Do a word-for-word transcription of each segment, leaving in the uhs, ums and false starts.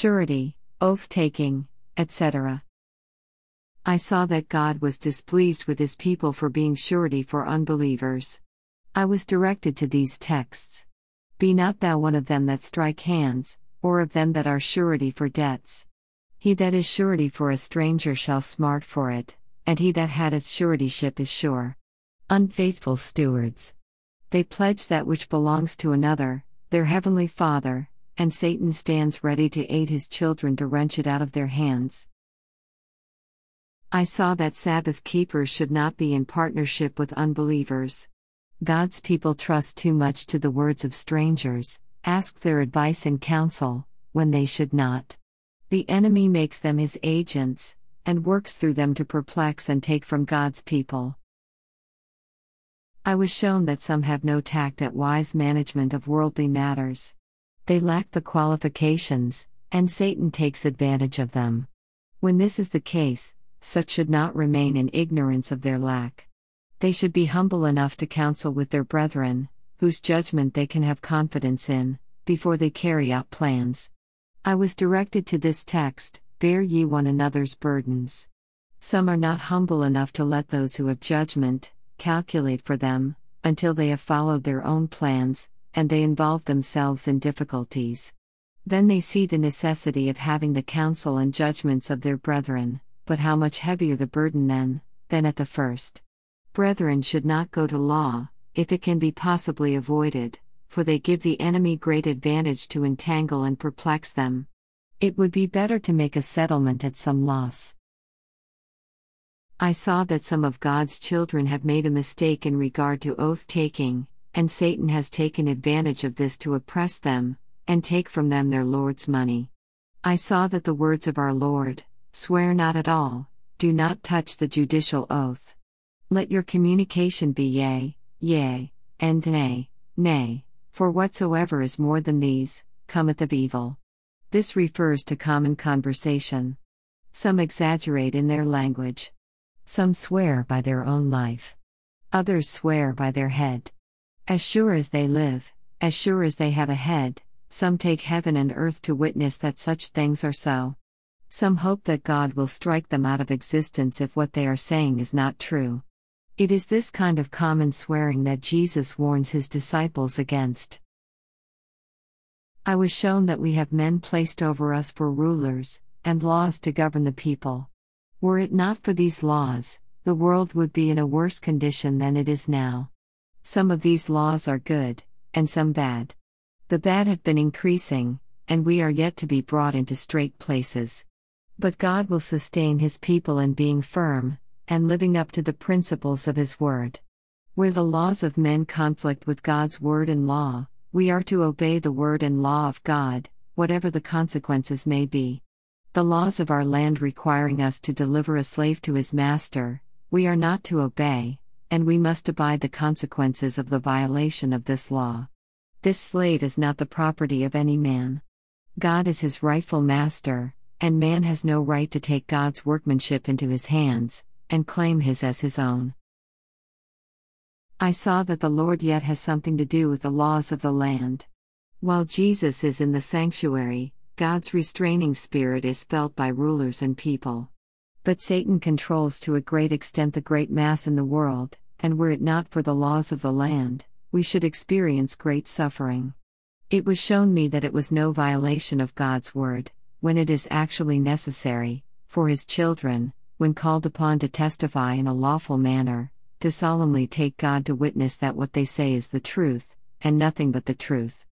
surety, oath-taking, et cetera. I saw that God was displeased with his people for being surety for unbelievers. I was directed to these texts. Be not thou one of them that strike hands, or of them that are surety for debts. He that is surety for a stranger shall smart for it, and he that hath suretyship is sure. Unfaithful stewards. They pledge that which belongs to another, their heavenly Father, and Satan stands ready to aid his children to wrench it out of their hands. I saw that Sabbath keepers should not be in partnership with unbelievers. God's people trust too much to the words of strangers, ask their advice and counsel, when they should not. The enemy makes them his agents, and works through them to perplex and take from God's people. I was shown that some have no tact at wise management of worldly matters. They lack the qualifications, and Satan takes advantage of them. When this is the case, such should not remain in ignorance of their lack. They should be humble enough to counsel with their brethren, whose judgment they can have confidence in, before they carry out plans. I was directed to this text, bear ye one another's burdens. Some are not humble enough to let those who have judgment calculate for them, until they have followed their own plans, and they involve themselves in difficulties. Then they see the necessity of having the counsel and judgments of their brethren, but how much heavier the burden then, than at the first. Brethren should not go to law, if it can be possibly avoided, for they give the enemy great advantage to entangle and perplex them. It would be better to make a settlement at some loss. I saw that some of God's children have made a mistake in regard to oath-taking, and Satan has taken advantage of this to oppress them, and take from them their Lord's money. I saw that the words of our Lord, swear not at all, do not touch the judicial oath. Let your communication be yea, yea, and nay, nay, for whatsoever is more than these, cometh of evil. This refers to common conversation. Some exaggerate in their language. Some swear by their own life. Others swear by their head. As sure as they live, as sure as they have a head, some take heaven and earth to witness that such things are so. Some hope that God will strike them out of existence if what they are saying is not true. It is this kind of common swearing that Jesus warns his disciples against. I was shown that we have men placed over us for rulers, and laws to govern the people. Were it not for these laws, the world would be in a worse condition than it is now. Some of these laws are good, and some bad. The bad have been increasing, and we are yet to be brought into straight places. But God will sustain his people in being firm, and living up to the principles of his word. Where the laws of men conflict with God's word and law, we are to obey the word and law of God, whatever the consequences may be. The laws of our land requiring us to deliver a slave to his master, we are not to obey, and we must abide the consequences of the violation of this law. This slave is not the property of any man. God is his rightful master, and man has no right to take God's workmanship into his hands, and claim his as his own. I saw that the Lord yet has something to do with the laws of the land. While Jesus is in the sanctuary, God's restraining spirit is felt by rulers and people. But Satan controls to a great extent the great mass in the world, and were it not for the laws of the land, we should experience great suffering. It was shown me that it was no violation of God's word, when it is actually necessary, for his children, when called upon to testify in a lawful manner, to solemnly take God to witness that what they say is the truth, and nothing but the truth.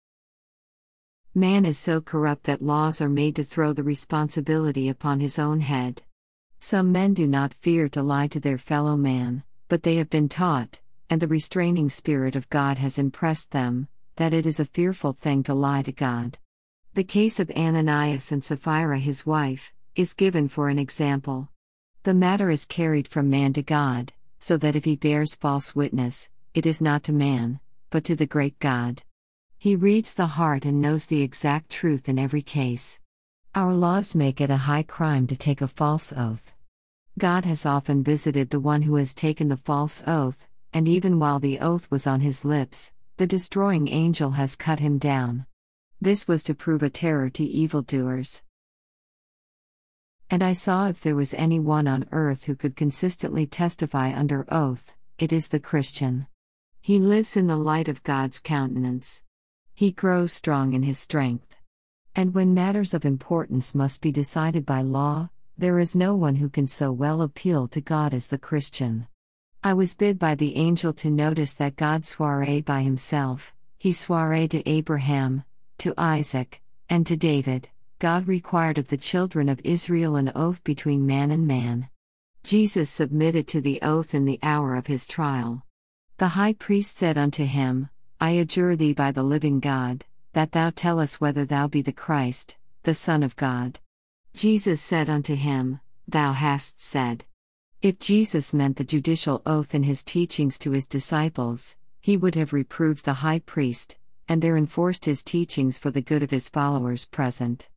Man is so corrupt that laws are made to throw the responsibility upon his own head. Some men do not fear to lie to their fellow man, but they have been taught, and the restraining spirit of God has impressed them, that it is a fearful thing to lie to God. The case of Ananias and Sapphira his wife, is given for an example. The matter is carried from man to God, so that if he bears false witness, it is not to man, but to the great God. He reads the heart and knows the exact truth in every case. Our laws make it a high crime to take a false oath. God has often visited the one who has taken the false oath, and even while the oath was on his lips, the destroying angel has cut him down. This was to prove a terror to evildoers. And I saw if there was any one on earth who could consistently testify under oath, it is the Christian. He lives in the light of God's countenance. He grows strong in his strength. And when matters of importance must be decided by law, there is no one who can so well appeal to God as the Christian. I was bid by the angel to notice that God swore by himself. He swore to Abraham, to Isaac, and to David. God required of the children of Israel an oath between man and man. Jesus submitted to the oath in the hour of his trial. The high priest said unto him, I adjure thee by the living God, that thou tell us whether thou be the Christ, the Son of God. Jesus said unto him, Thou hast said. If Jesus meant the judicial oath in his teachings to his disciples, he would have reproved the high priest, and there enforced his teachings for the good of his followers present.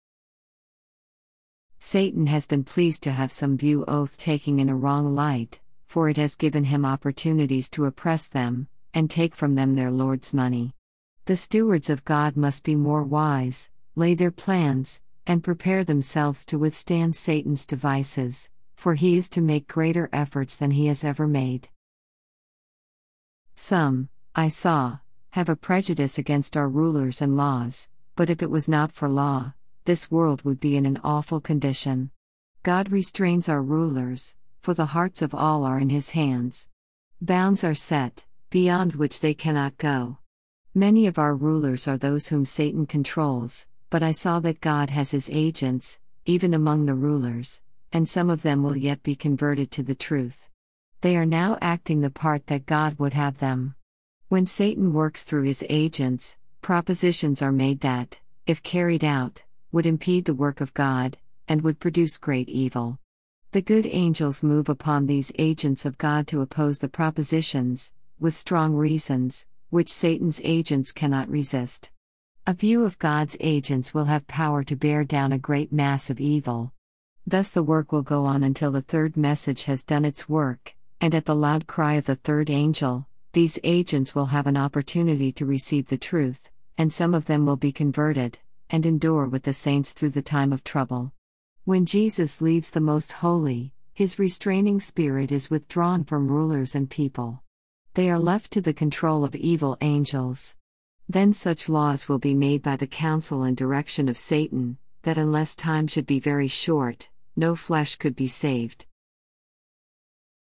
Satan has been pleased to have some view oath-taking in a wrong light, for it has given him opportunities to oppress them, and take from them their Lord's money. The stewards of God must be more wise, lay their plans, and prepare themselves to withstand Satan's devices, for he is to make greater efforts than he has ever made. Some, I saw, have a prejudice against our rulers and laws, but if it was not for law, this world would be in an awful condition. God restrains our rulers, for the hearts of all are in his hands. Bounds are set, beyond which they cannot go. Many of our rulers are those whom Satan controls, but I saw that God has his agents, even among the rulers, and some of them will yet be converted to the truth. They are now acting the part that God would have them. When Satan works through his agents, propositions are made that, if carried out, would impede the work of God, and would produce great evil. The good angels move upon these agents of God to oppose the propositions, with strong reasons, which Satan's agents cannot resist. A few of God's agents will have power to bear down a great mass of evil. Thus the work will go on until the third message has done its work, and at the loud cry of the third angel, these agents will have an opportunity to receive the truth, and some of them will be converted, and endure with the saints through the time of trouble. When Jesus leaves the Most Holy, his restraining spirit is withdrawn from rulers and people. They are left to the control of evil angels. Then such laws will be made by the counsel and direction of Satan, that unless time should be very short, no flesh could be saved.